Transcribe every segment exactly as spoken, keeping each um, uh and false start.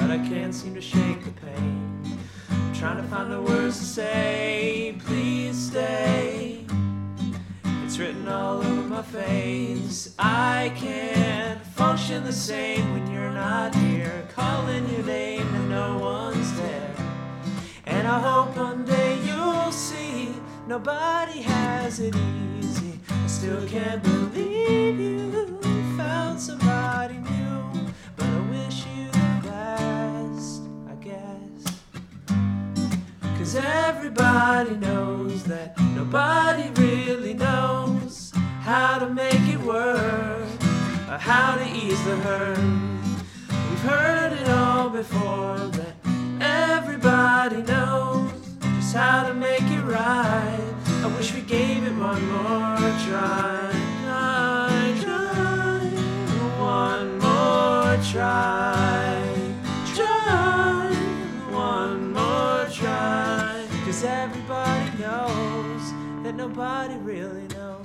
but I can't seem to shake the pain. I'm trying to find the words to say, please stay. It's written all over my face. I can't function the same when you're not here, calling your name and no one's there. And I hope one day you'll see nobody has it easy. I still can't believe you found somebody new, but I wish you the best, I guess. Cause everybody knows that nobody really knows how to make it work, or how to ease the hurt. We've heard it all before, that everybody knows just how to make it right. I wish we gave it one more try. Try, try, one more try. Try, one more try. Cause everybody knows that nobody really knows.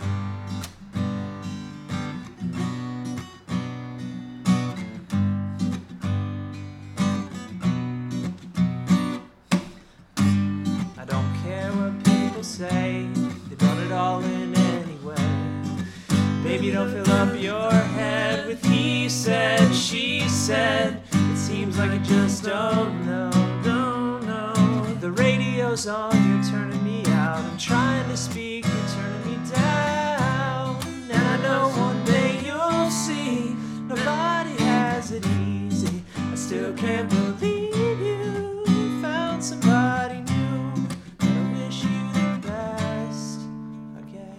I don't care what people say, they've done it all in any way. Baby, don't fill up your head with he said, she said. It seems like I just don't know, don't know. The radio's on, you're turning me out. I'm trying to speak, you're turning me down. And I know one day you'll see nobody has it easy. I still can't believe you found somebody new, but I wish you the best, I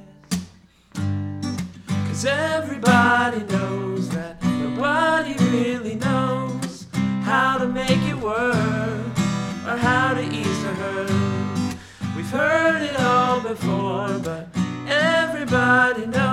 guess. Cause everybody knows that nobody really knows how to make it work, or how to ease the hurt. We've heard it all before, but everybody knows